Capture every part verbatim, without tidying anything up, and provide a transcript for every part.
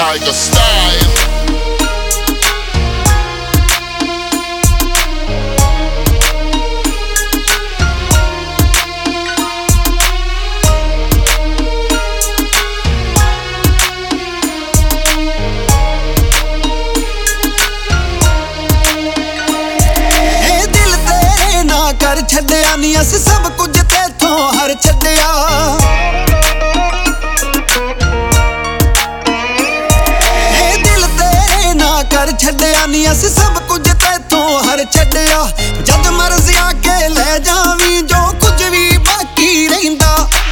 Tiger style. कर छड्डिया नी अस सब कुछ तेथों हर छड्डिया ए दिल तेरे ना कर छड्डिया नी अस सब कुछ तेथों हर छड्डिया जद मर्जी आके ले जावी जो कुछ भी बाकी रहिंदा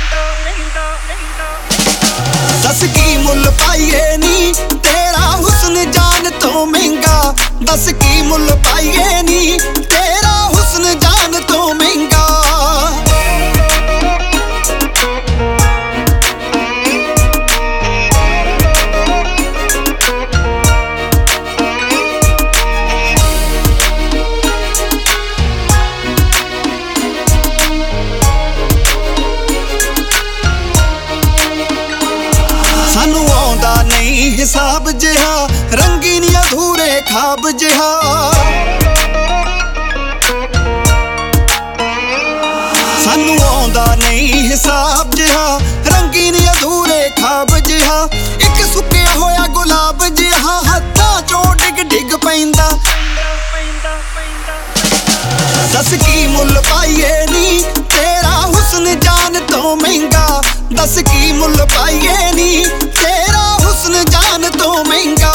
दस की मुल पाइए नी तेरा हुस्न जान तो महंगा दस की मुल पाइए नी तेरा हुस्न जान तो महंगा सानू आउंदा नहीं हिसाब जिहा रंगीन अधूरे ख्वाब जिहा सानू आउंदा नहीं हिसाब जिहा रंगीन अधूरे ख्वाब जिहा एक सुक्किया होया गुलाब जिहा हत्थां चों डिग डिग पैंदा दस की मुल पाइए नी तेरा हुस्न जान तो महंगा दस की मुल पाइए नी तेरा हुस्न जान तो महंगा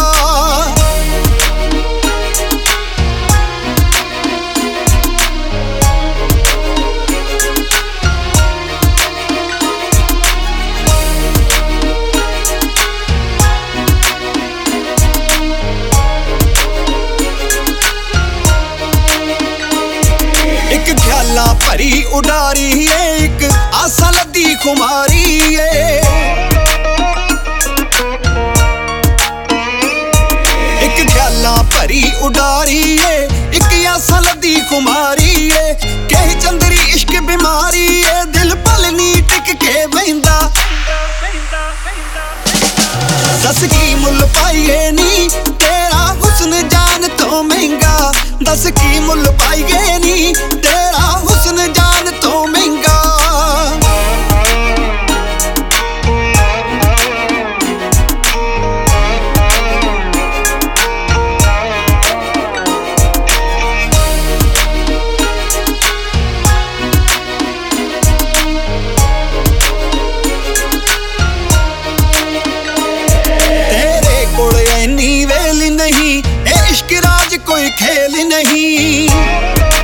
एक ख्याला भरी उडारी है एक आसा लदी खुमारी है एक ख्याला भरी उडारी है एक आसा लदी खुमारी है कही चंदरी इश्क बीमारी है दिल पल नी टिक के बहिंदा दस की मुल पाइए नी तेरा हुस्न जान तो महंगा दस की मुल पाइए नी तेरा हुस्न जान तो महंगा तेरे कोल इन्नी वेल नहीं ए इश्क राज कोई खेल नहीं।